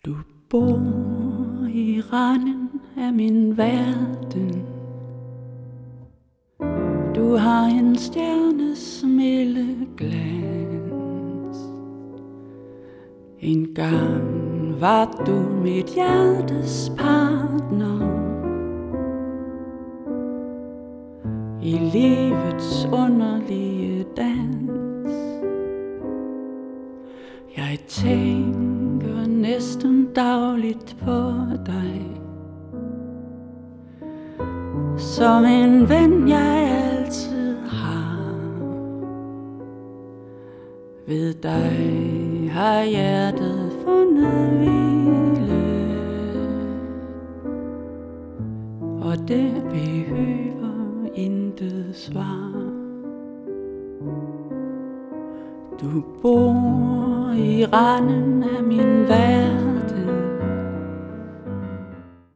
Du bor i randen af min verden. Du har en stjernes milde glans. En gang var du mit hjertes partner i livets underlige dans. Jeg tænker næsten dagligt på dig, som en ven jeg altid har. Ved dig har hjertet fundet hvile, og det behøver intet svar. Du bor i randen af min verden.